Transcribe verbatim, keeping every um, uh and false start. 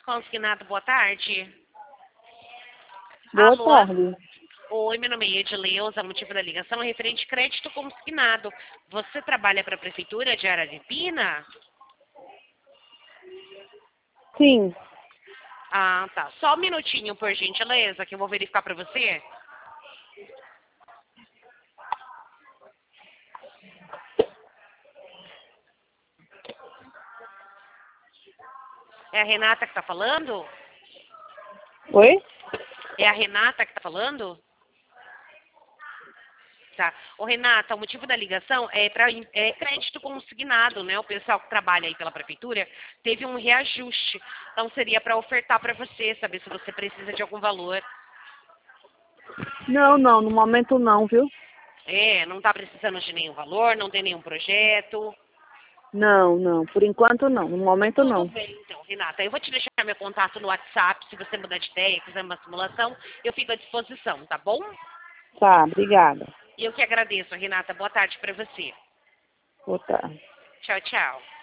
Consignado, boa tarde. Boa Alô? tarde. Oi, meu nome é Edileuza, motivo da ligação é referente crédito consignado. Você trabalha para a Prefeitura de Araripina? Sim. Ah, tá. Só um minutinho, por gentileza, que eu vou verificar para você. É a Renata que está falando? Oi? É a Renata que está falando? Tá. Ô, Renata, o motivo da ligação é para é crédito consignado, né? O pessoal que trabalha aí pela prefeitura teve um reajuste. Então seria para ofertar para você, saber se você precisa de algum valor. Não, não, no momento não, viu? É, não está precisando de nenhum valor, não tem nenhum projeto. Não, não, por enquanto não, no momento Tudo não. bem, então, Renata. Eu vou te deixar meu contato no WhatsApp. Se você mudar de ideia, quiser uma simulação, eu fico à disposição, tá bom? Tá, obrigada. E eu que agradeço, Renata. Boa tarde para você. Boa tarde. Tchau, tchau.